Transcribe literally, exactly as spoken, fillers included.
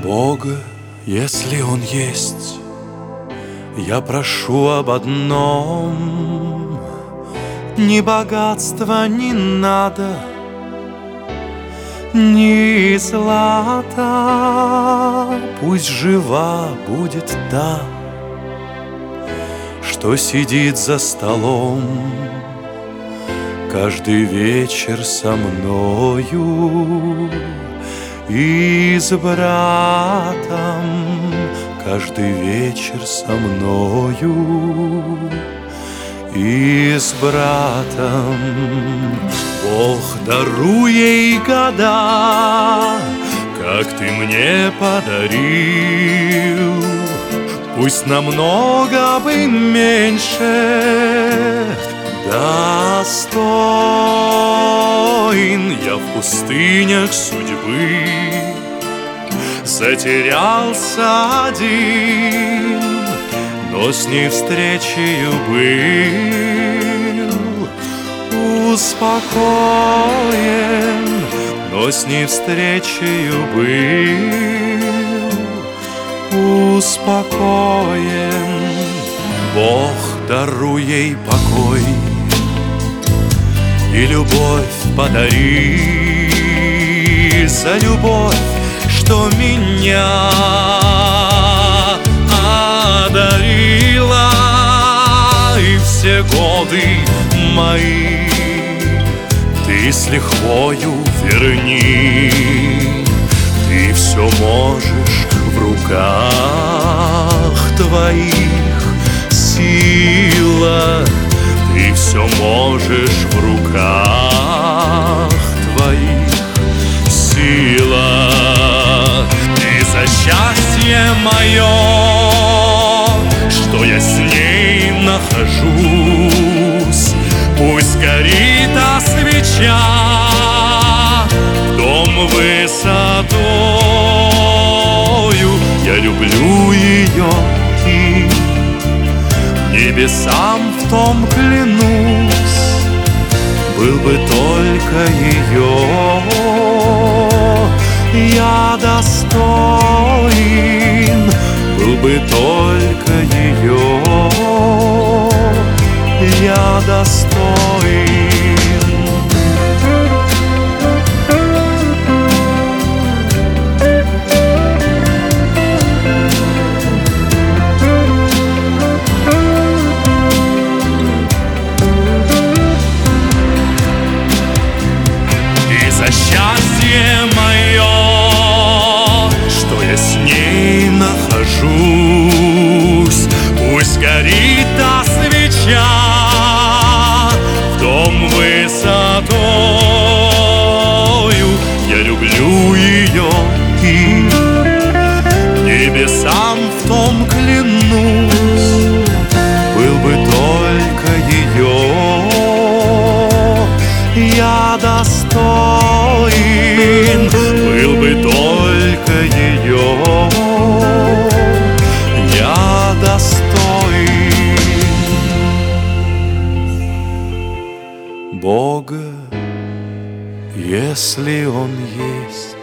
Бога, если Он есть, я прошу об одном: ни богатства не надо, ни злата. Пусть жива будет та, что сидит за столом каждый вечер со мною, и с братом каждый вечер со мною, и с братом. Бог, даруй ей года, как ты мне подарил. Пусть намного бы меньше достоин я в пустынях судьбы. Затерялся один, но с ней встречею был. Успокоен, но с ней встречею был. Успокоен. Бог, даруй ей покой и любовь подари. За любовь, что меня одарила, и все годы мои ты с лихвою верни. Ты все можешь, в руках твоих сила. Ты все можешь, в руках твоих сила. И за счастье мое, что я с ней нахожусь, пусть горит та свеча, дом высотою. Я люблю ее и небесам в том клянусь, был бы только ее я достоин, был бы только ее я достоин. За счастье мое, что я с ней нахожусь, пусть горит та свеча, в дом высотою. Я люблю ее и небесам в том клянусь, был бы только ее я достоин, был бы только ее я достоин. Бога, если Он есть,